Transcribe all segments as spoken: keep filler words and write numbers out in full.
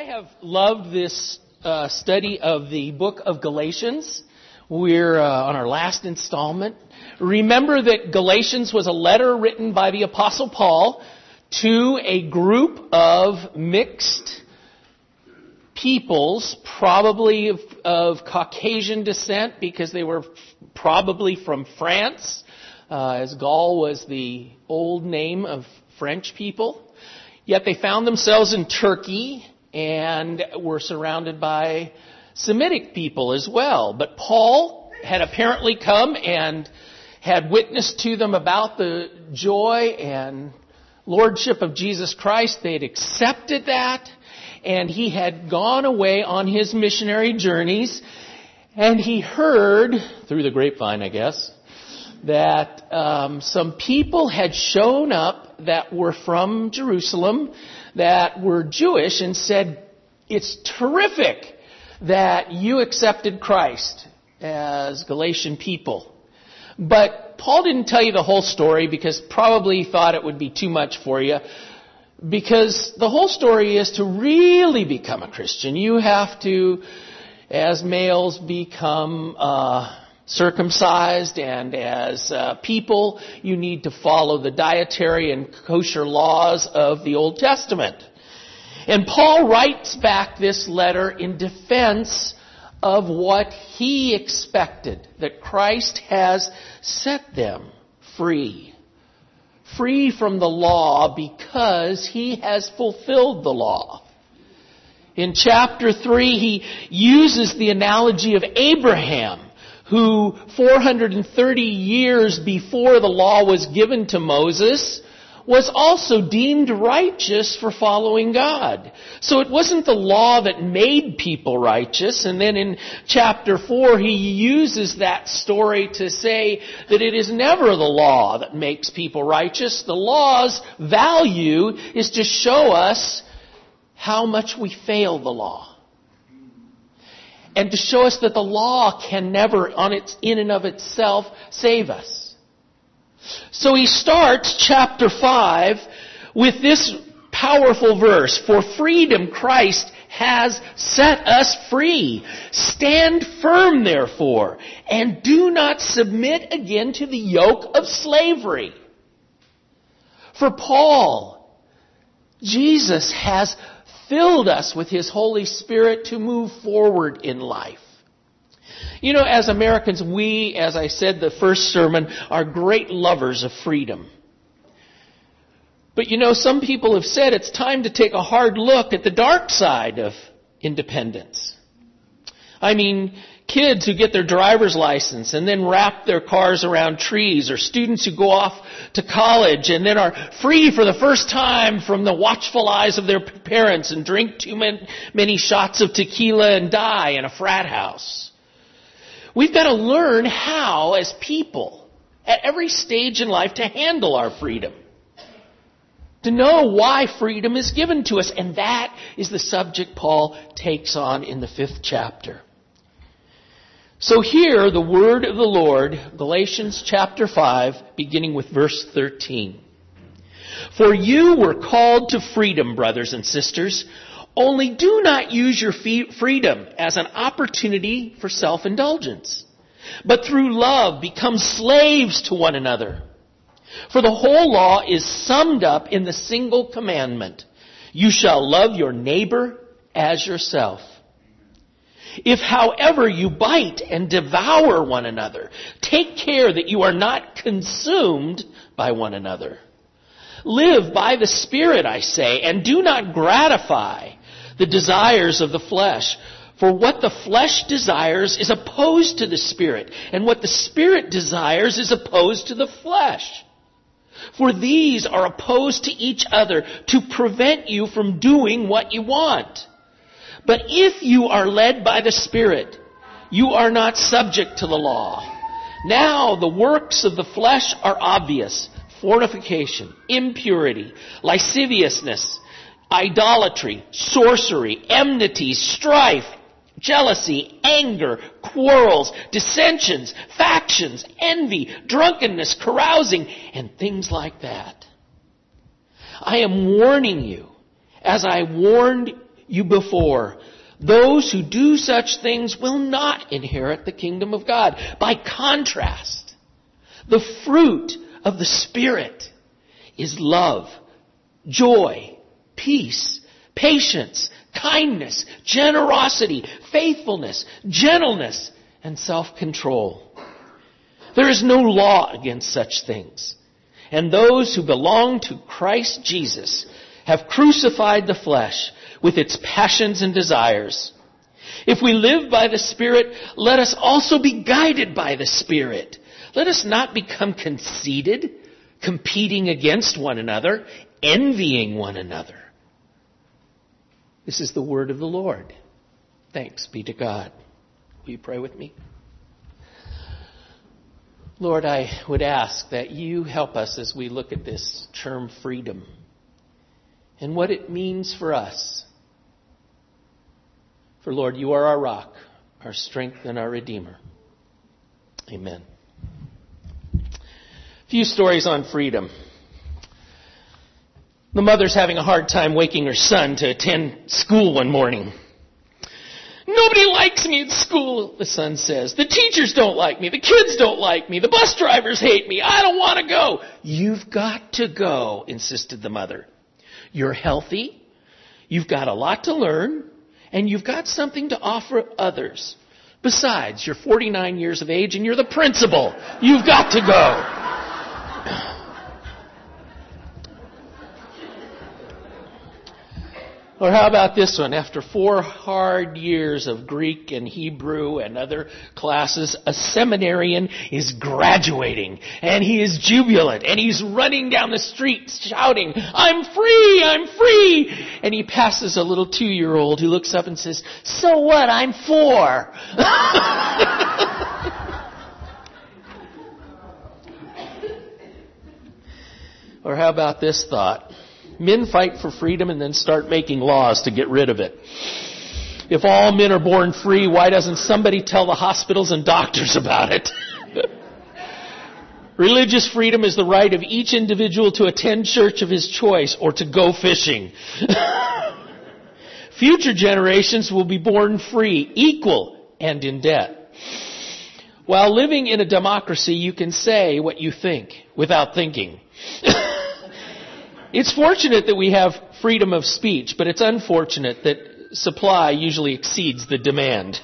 have loved this uh, study of the book of Galatians. We're uh, on our last installment. Remember that Galatians was a letter written by the Apostle Paul to a group of mixed peoples, probably of, of Caucasian descent, because they were probably from France, uh, as Gaul was the old name of French people. Yet they found themselves in Turkey and were surrounded by Semitic people as well. But Paul had apparently come and had witnessed to them about the joy and lordship of Jesus Christ. They had accepted that, and he had gone away on his missionary journeys, and he heard, through the grapevine, I guess, that um, some people had shown up that were from Jerusalem, that were Jewish, and said, "It's terrific that you accepted Christ as Galatian people." But Paul didn't tell you the whole story because probably thought it would be too much for you. Because the whole story is to really become a Christian, you have to, as males, become uh, circumcised, and as uh, people, you need to follow the dietary and kosher laws of the Old Testament. And Paul writes back this letter in defense of what he expected, that Christ has set them free. Free from the law because he has fulfilled the law. In chapter three, he uses the analogy of Abraham, who four hundred thirty years before the law was given to Moses, was also deemed righteous for following God. So it wasn't the law that made people righteous. And then in chapter four, he uses that story to say that it is never the law that makes people righteous. The law's value is to show us how much we fail the law, and to show us that the law can never, on its in and of itself, save us. So he starts chapter five with this powerful verse, "For freedom Christ has set us free. Stand firm, therefore, and do not submit again to the yoke of slavery." For Paul, Jesus has filled us with His Holy Spirit to move forward in life. You know, as Americans, we, as I said the first sermon, are great lovers of freedom. But you know, some people have said it's time to take a hard look at the dark side of independence. I mean, kids who get their driver's license and then wrap their cars around trees, or students who go off to college and then are free for the first time from the watchful eyes of their parents and drink too many shots of tequila and die in a frat house. We've got to learn how, as people, at every stage in life, to handle our freedom. To know why freedom is given to us. And that is the subject Paul takes on in the fifth chapter. So here, the word of the Lord, Galatians chapter five, beginning with verse thirteen. "For you were called to freedom, brothers and sisters. Only do not use your freedom as an opportunity for self-indulgence, but through love become slaves to one another. For the whole law is summed up in the single commandment: you shall love your neighbor as yourself. If, however, you bite and devour one another, take care that you are not consumed by one another. Live by the Spirit, I say, and do not gratify the desires of the flesh. For what the flesh desires is opposed to the Spirit, and what the Spirit desires is opposed to the flesh. For these are opposed to each other to prevent you from doing what you want. But if you are led by the Spirit, you are not subject to the law. Now the works of the flesh are obvious: fornication, impurity, lasciviousness, idolatry, sorcery, enmity, strife, jealousy, anger, quarrels, dissensions, factions, envy, drunkenness, carousing, and things like that. I am warning you, as I warned you before. Those who do such things will not inherit the kingdom of God. By contrast, the fruit of the Spirit is love, joy, peace, patience, kindness, generosity, faithfulness, gentleness, and self-control. There is no law against such things. And those who belong to Christ Jesus have crucified the flesh with its passions and desires. If we live by the Spirit, let us also be guided by the Spirit. Let us not become conceited, competing against one another, envying one another. This is the word of the Lord. Thanks be to God. Will you pray with me? Lord, I would ask that you help us as we look at this term freedom and what it means for us. For Lord, you are our rock, our strength, and our Redeemer. Amen. A few stories on freedom. The mother's having a hard time waking her son to attend school one morning. Nobody likes me at school, the son says. The teachers don't like me. The kids don't like me. The bus drivers hate me. I don't want to go. You've got to go, insisted the mother. You're healthy. You've got a lot to learn. And you've got something to offer others. Besides, you're forty-nine years of age and you're the principal. You've got to go. Or how about this one? After four hard years of Greek and Hebrew and other classes, a seminarian is graduating. And he is jubilant. And he's running down the street shouting, I'm free! I'm free! And he passes a little two-year-old who looks up and says, so what? I'm four! Or how about this thought? Men fight for freedom and then start making laws to get rid of it. If all men are born free, why doesn't somebody tell the hospitals and doctors about it? Religious freedom is the right of each individual to attend church of his choice or to go fishing. Future generations will be born free, equal, and in debt. While living in a democracy, you can say what you think without thinking. It's fortunate that we have freedom of speech, but it's unfortunate that supply usually exceeds the demand.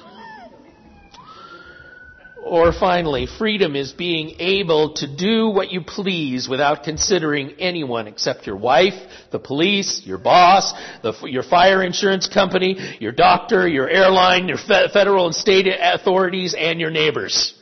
Or finally, freedom is being able to do what you please without considering anyone except your wife, the police, your boss, the, your fire insurance company, your doctor, your airline, your fe- federal and state authorities, and your neighbors.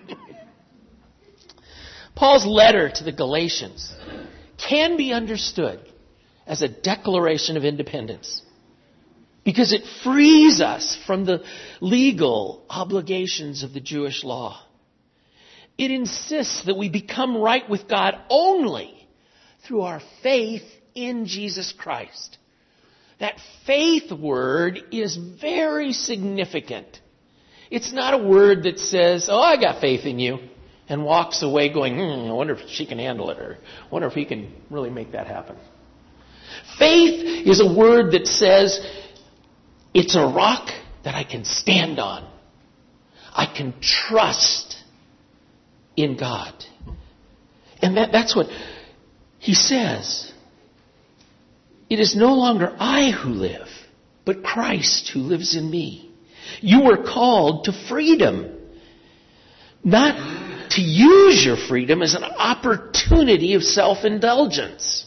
Paul's letter to the Galatians can be understood as a declaration of independence because it frees us from the legal obligations of the Jewish law. It insists that we become right with God only through our faith in Jesus Christ. That faith word is very significant. It's not a word that says, oh, I got faith in you, and walks away going, hmm, I wonder if she can handle it, or I wonder if he can really make that happen. Faith is a word that says, it's a rock that I can stand on. I can trust in God. And that, that's what he says. It is no longer I who live, but Christ who lives in me. You were called to freedom, not to use your freedom as an opportunity of self-indulgence.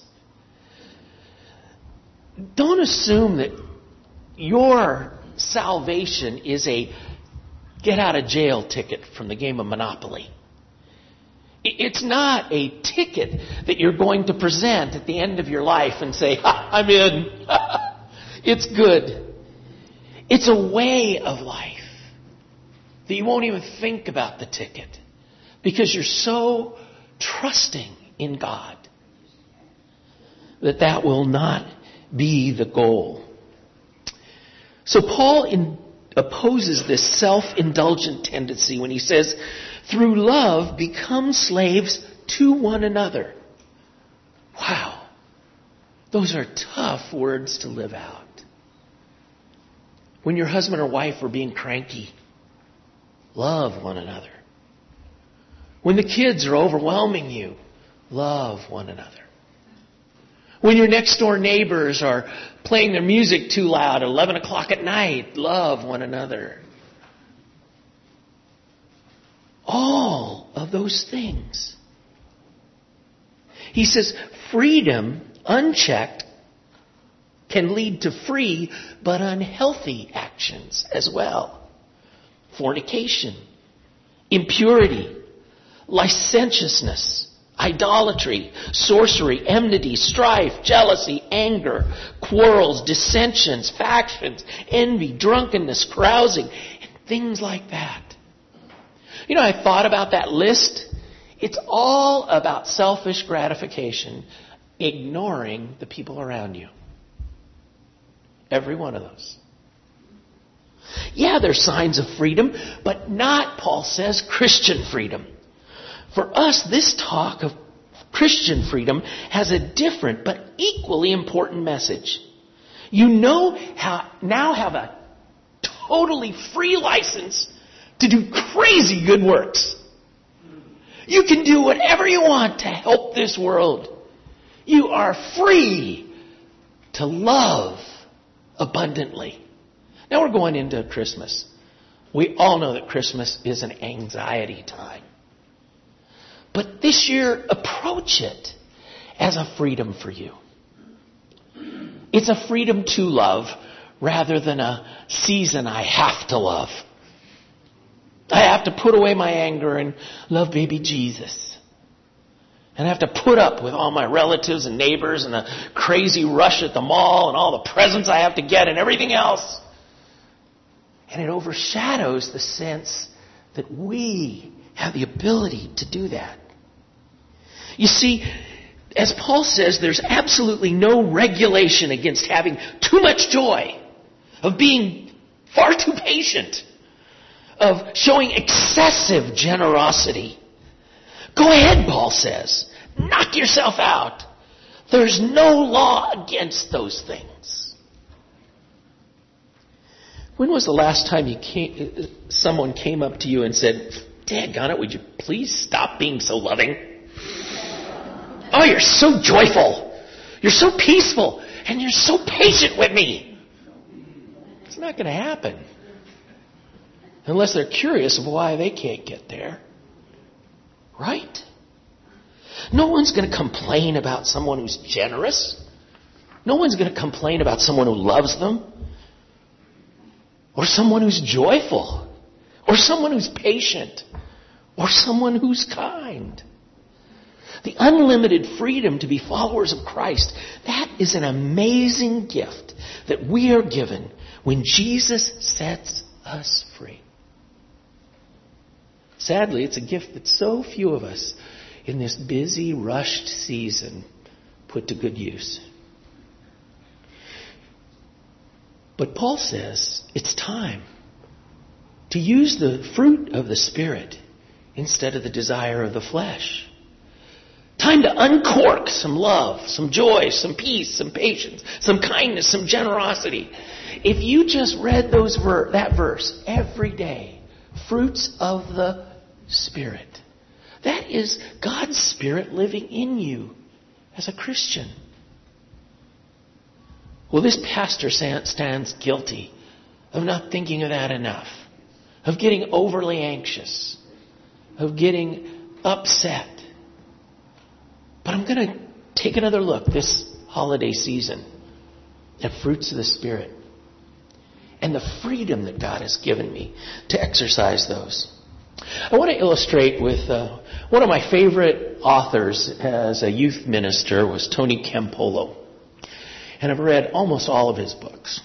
Don't assume that your salvation is a get-out-of-jail ticket from the game of Monopoly. It's not a ticket that you're going to present at the end of your life and say, ha, I'm in. It's good. It's a way of life that you won't even think about the ticket because you're so trusting in God that that will not be the goal. So Paul in, opposes this self-indulgent tendency when he says, through love, become slaves to one another. Wow. Those are tough words to live out. When your husband or wife are being cranky, love one another. When the kids are overwhelming you, love one another. When your next door neighbors are playing their music too loud at eleven o'clock at night, love one another. All of those things. He says freedom, unchecked, can lead to free but unhealthy actions as well. Fornication, impurity, licentiousness, idolatry, sorcery, enmity, strife, jealousy, anger, quarrels, dissensions, factions, envy, drunkenness, carousing, and things like that. You know, I thought about that list. It's all about selfish gratification, ignoring the people around you. Every one of those. Yeah, there's signs of freedom, but not, Paul says, Christian freedom. For us, this talk of Christian freedom has a different but equally important message. You know how now have a totally free license to do crazy good works. You can do whatever you want to help this world. You are free to love abundantly. Now we're going into Christmas. We all know that Christmas is an anxiety time. But this year, approach it as a freedom for you. It's a freedom to love rather than a season I have to love. I have to put away my anger and love baby Jesus. And I have to put up with all my relatives and neighbors and the crazy rush at the mall and all the presents I have to get and everything else. And it overshadows the sense that we have the ability to do that. You see, as Paul says, there's absolutely no regulation against having too much joy, of being far too patient, of showing excessive generosity. Go ahead, Paul says. Knock yourself out. There's no law against those things. When was the last time you came, someone came up to you and said, "Daggone it, would you please stop being so loving? Oh, you're so joyful. You're so peaceful. And you're so patient with me." It's not going to happen. Unless they're curious of why they can't get there. Right? No one's going to complain about someone who's generous. No one's going to complain about someone who loves them. Or someone who's joyful. Or someone who's patient. Or someone who's kind. The unlimited freedom to be followers of Christ, that is an amazing gift that we are given when Jesus sets us free. Sadly, it's a gift that so few of us in this busy, rushed season put to good use. But Paul says it's time to use the fruit of the Spirit instead of the desire of the flesh. Time to uncork some love, some joy, some peace, some patience, some kindness, some generosity. If you just read those ver- that verse every day, fruits of the Spirit, that is God's Spirit living in you as a Christian. Well, this pastor stands guilty of not thinking of that enough, of getting overly anxious, of getting upset. But I'm going to take another look this holiday season at fruits of the Spirit and the freedom that God has given me to exercise those. I want to illustrate with uh, one of my favorite authors as a youth minister was Tony Campolo. And I've read almost all of his books.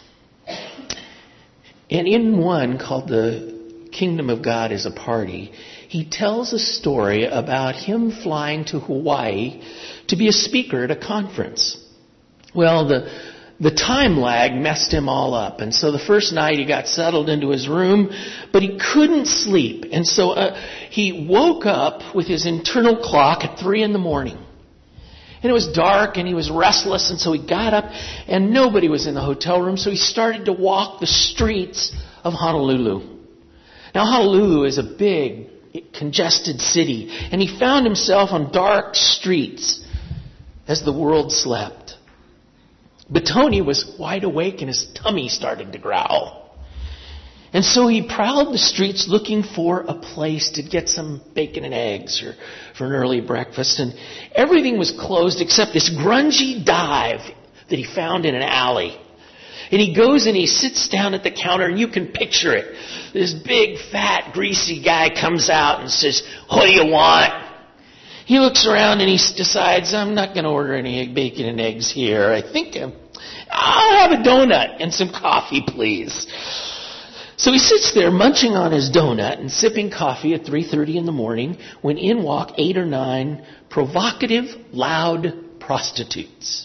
And in one called The Kingdom of God is a Party, he tells a story about him flying to Hawaii to be a speaker at a conference. Well, the the time lag messed him all up. And so the first night he got settled into his room, but he couldn't sleep. And so uh, he woke up with his internal clock at three in the morning. And it was dark and he was restless, and so he got up and nobody was in the hotel room, so he started to walk the streets of Honolulu. Now Honolulu is a big, congested city, and he found himself on dark streets as the world slept. But Tony was wide awake and his tummy started to growl. And so he prowled the streets looking for a place to get some bacon and eggs or for an early breakfast. And everything was closed except this grungy dive that he found in an alley. And he goes and he sits down at the counter, and you can picture it. This big, fat, greasy guy comes out and says, "What do you want?" He looks around and he decides, "I'm not going to order any bacon and eggs here. I think I'm, I'll have a donut and some coffee, please." So he sits there munching on his donut and sipping coffee at three thirty in the morning when in walk eight or nine provocative, loud prostitutes.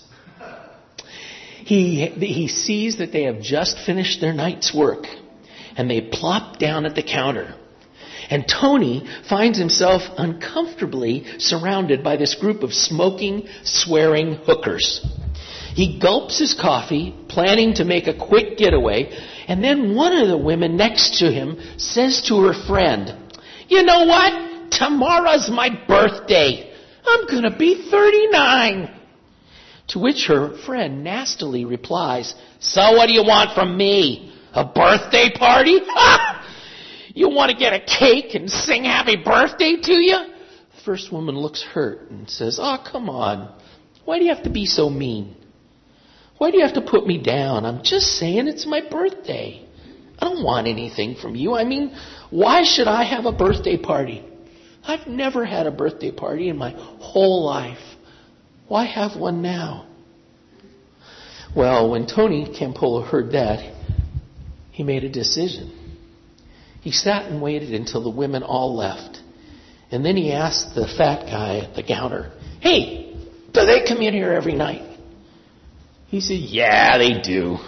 He, he sees that they have just finished their night's work, and they plop down at the counter. And Tony finds himself uncomfortably surrounded by this group of smoking, swearing hookers. He gulps his coffee, planning to make a quick getaway, and then one of the women next to him says to her friend, "You know what? Tomorrow's my birthday. I'm going to be thirty-nine. To which her friend nastily replies, "So what do you want from me? A birthday party? Ha! You want to get a cake and sing happy birthday to you?" The first woman looks hurt and says, "Oh, come on. Why do you have to be so mean? Why do you have to put me down? I'm just saying it's my birthday. I don't want anything from you. I mean, why should I have a birthday party? I've never had a birthday party in my whole life. Why have one now?" Well, when Tony Campolo heard that, he made a decision. He sat and waited until the women all left. And then he asked the fat guy at the counter, "Hey, do they come in here every night?" He said, "Yeah, they do."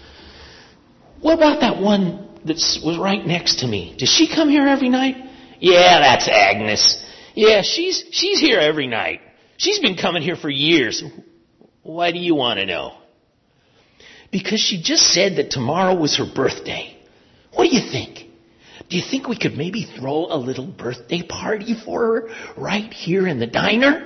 "What about that one that was right next to me? Does she come here every night?" "Yeah, that's Agnes. Yeah, she's she's here every night. She's been coming here for years." "Why do you want to know?" "Because she just said that tomorrow was her birthday. What do you think? Do you think we could maybe throw a little birthday party for her right here in the diner?"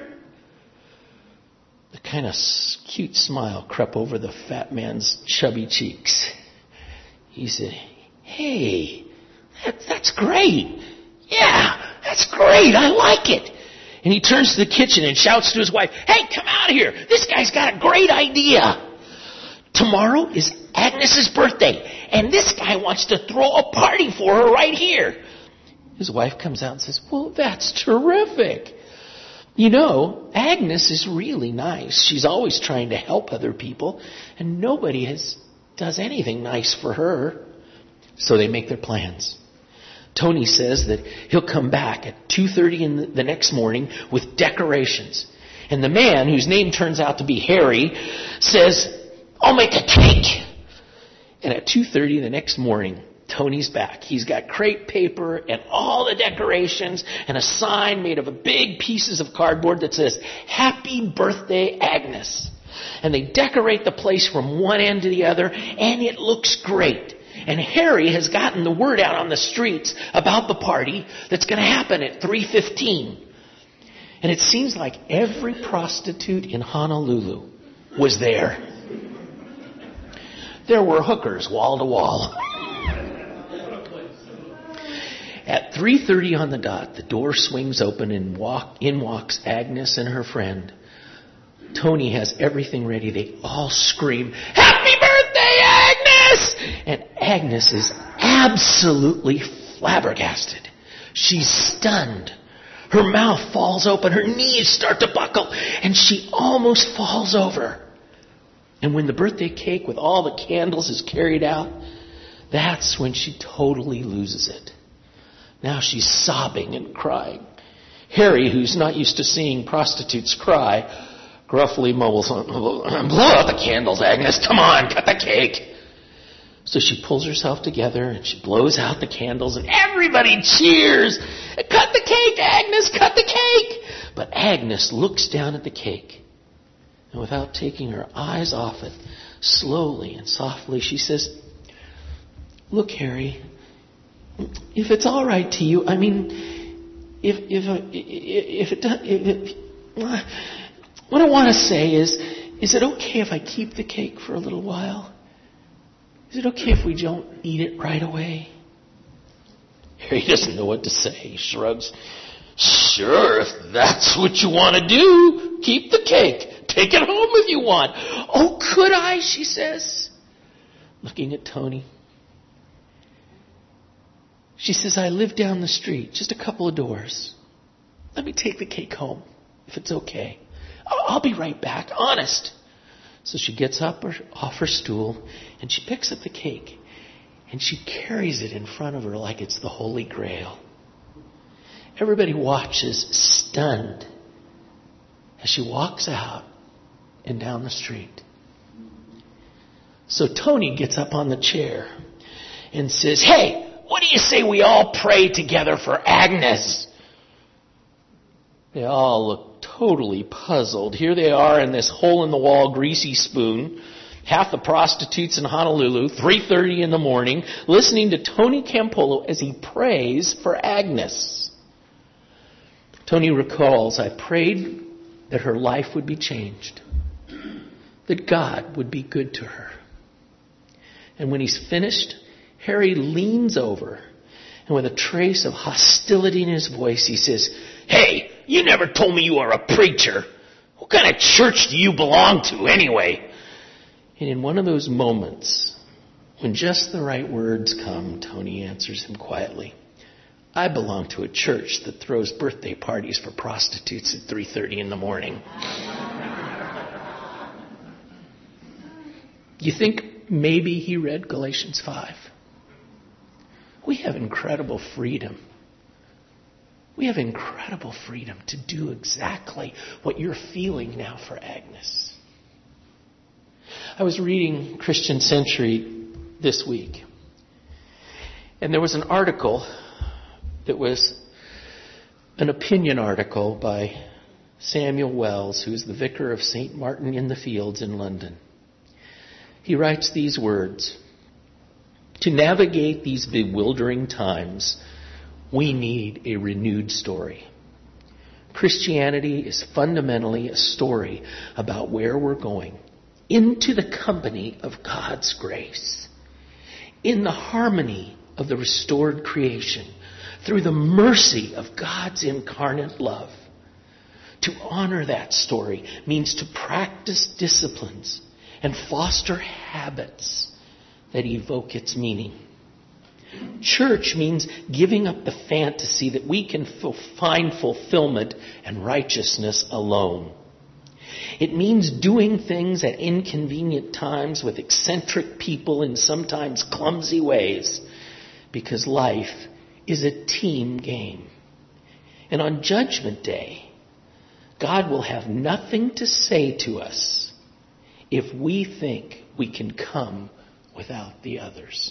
The kind of cute smile crept over the fat man's chubby cheeks. He said, "Hey, that, that's great. Yeah, that's great. I like it." And he turns to the kitchen and shouts to his wife, "Hey, come out here. This guy's got a great idea. Tomorrow is Agnes's birthday, and this guy wants to throw a party for her right here." His wife comes out and says, "Well, that's terrific. You know, Agnes is really nice. She's always trying to help other people, and nobody has does anything nice for her." So they make their plans. Tony says that he'll come back at two thirty in the next morning with decorations. And the man, whose name turns out to be Harry, says, "I'll make a cake." And at two thirty the next morning, Tony's back. He's got crepe paper and all the decorations and a sign made of big pieces of cardboard that says, "Happy Birthday, Agnes." And they decorate the place from one end to the other, and it looks great. And Harry has gotten the word out on the streets about the party that's going to happen at three fifteen. And it seems like every prostitute in Honolulu was there. There were hookers wall to wall. At three thirty on the dot, the door swings open and walk, in walks Agnes and her friend. Tony has everything ready. They all scream, "Happy birthday, Agnes!" And Agnes is absolutely flabbergasted. She's stunned. Her mouth falls open. Her knees start to buckle. And she almost falls over. And when the birthday cake with all the candles is carried out, that's when she totally loses it. Now she's sobbing and crying. Harry, who's not used to seeing prostitutes cry, gruffly mumbles, "Blow out the candles, Agnes. Come on, cut the cake." So she pulls herself together and she blows out the candles and everybody cheers. "Cut the cake, Agnes, cut the cake." But Agnes looks down at the cake And without taking her eyes off it, slowly and softly, she says, "Look, Harry, if it's all right to you, I mean, if if if it, if it what I want to say is, is it okay if I keep the cake for a little while? Is it okay if we don't eat it right away?" Harry doesn't know what to say. He shrugs. "Sure, if that's what you want to do, keep the cake. Take it home if you want." "Oh, could I?" she says, looking at Tony. She says, "I live down the street, just a couple of doors. Let me take the cake home, if it's okay. I'll be right back, honest." So she gets up off her stool and she picks up the cake and she carries it in front of her like it's the Holy Grail. Everybody watches, stunned, as she walks out and down the street. So Tony gets up on the chair and says, "Hey, what do you say we all pray together for Agnes?" They all look totally puzzled. Here they are in this hole-in-the-wall greasy spoon, half the prostitutes in Honolulu, three thirty in the morning, listening to Tony Campolo as he prays for Agnes. Tony recalls, "I prayed that her life would be changed, that God would be good to her." And when he's finished, Harry leans over, and with a trace of hostility in his voice, he says, "Hey, you never told me you were a preacher. What kind of church do you belong to anyway?" And in one of those moments, when just the right words come, Tony answers him quietly, "I belong to a church that throws birthday parties for prostitutes at three thirty in the morning." You think maybe he read Galatians five? We have incredible freedom. We have incredible freedom to do exactly what you're feeling now for Agnes. I was reading Christian Century this week, and there was an article that was an opinion article by Samuel Wells, who is the vicar of Saint Martin in the Fields in London. He writes these words: "To navigate these bewildering times, we need a renewed story. Christianity is fundamentally a story about where we're going, into the company of God's grace, in the harmony of the restored creation, through the mercy of God's incarnate love. To honor that story means to practice disciplines and foster habits that evoke its meaning. Church means giving up the fantasy that we can find fulfillment and righteousness alone. It means doing things at inconvenient times with eccentric people in sometimes clumsy ways, because life is a team game. And on Judgment Day, God will have nothing to say to us if we think we can come without the others."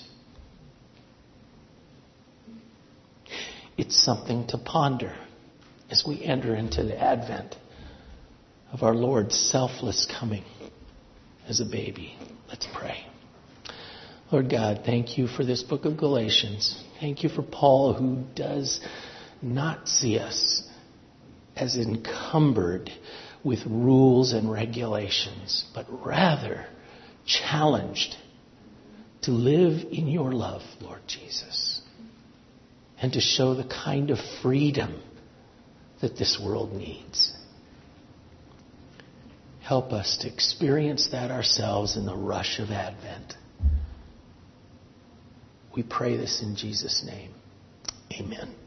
It's something to ponder as we enter into the advent of our Lord's selfless coming as a baby. Let's pray. Lord God, thank you for this book of Galatians. Thank you for Paul, who does not see us as encumbered with rules and regulations, but rather challenged to live in your love, Lord Jesus, and to show the kind of freedom that this world needs. Help us to experience that ourselves in the rush of Advent. We pray this in Jesus' name. Amen.